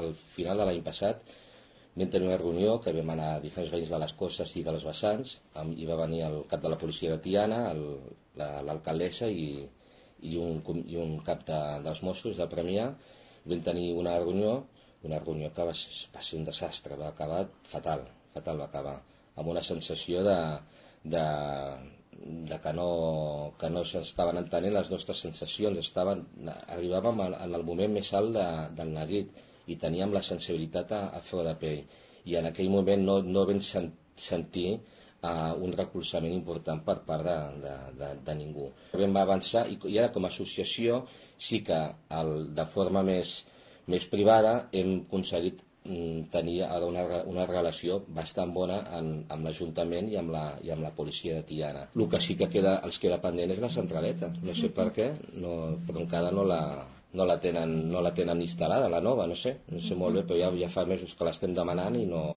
al final de l'any passat vam tenir una reunió que vam anar a diferents veïns de les Cosses i de les Vessants, hi va venir el cap de la policia de Tiana, l'alcaldessa i un cap dels Mossos de Premià. Vam tenir una reunió que va ser un desastre, va acabar fatal va acabar, amb una sensació de que no s'estaven entenent les nostres sensacions, arribàvem en el moment més alt del neguit i teníem la sensibilitat a flor de pell, i en aquell moment no vam sentir un recolzament important per part de ningú. Vam avançar i ara com a associació sí que de forma més privada hem aconseguit tenir ara una relació bastant bona amb l'Ajuntament i amb la policia de Tiana. El que sí que els queda pendent és la centraleta, no sé per què, però encara no la tenen instal·lada, la nova, no sé molt bé, però ja fa mesos que l'estem demanant i no...